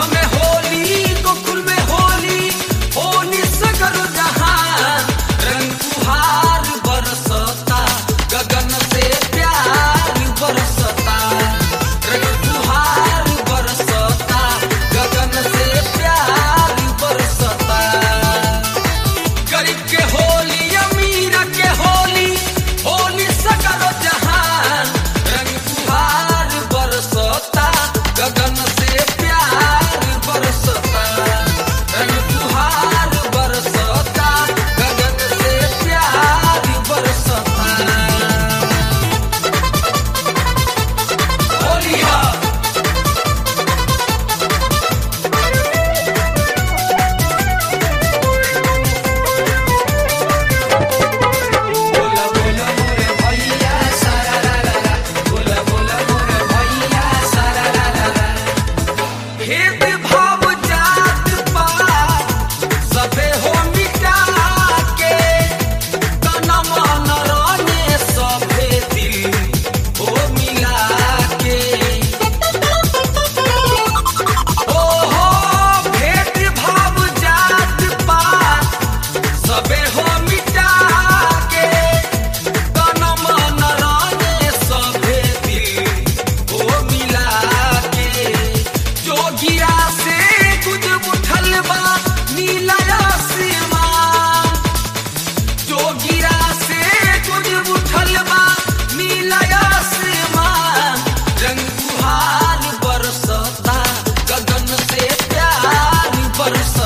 में होली गोकुल में होली होली सगर जहां रंग फुहार बरसता गगन से प्यार बरसता रंग फुहार बरसता गगन से प्यार बरसता गरीब के होली अमीर के होली होली सगर जहां रंग फुहार बरसता गगन से प्यार बरसता रंग फुहार बरसता गगन से प्यार बरसता होली बोला बोला मोरे भैया सारा ला ला ला बोला बोला मोरे भैया सारा ला ला ला भेद भाव जात पात सबे हो मिटा के तन मन रंगे सबे दिल हो मिला के ओहो भेद भाव जात पात सबे हो मिटा के तन मन रंगे सबे दिल हो मिला के जोगिया से कुछ उठल बा नीला आसमान जोगिया से कुछ उठल बा नीला आसमान रंग फुहार बरसता गगन से प्यार बरसता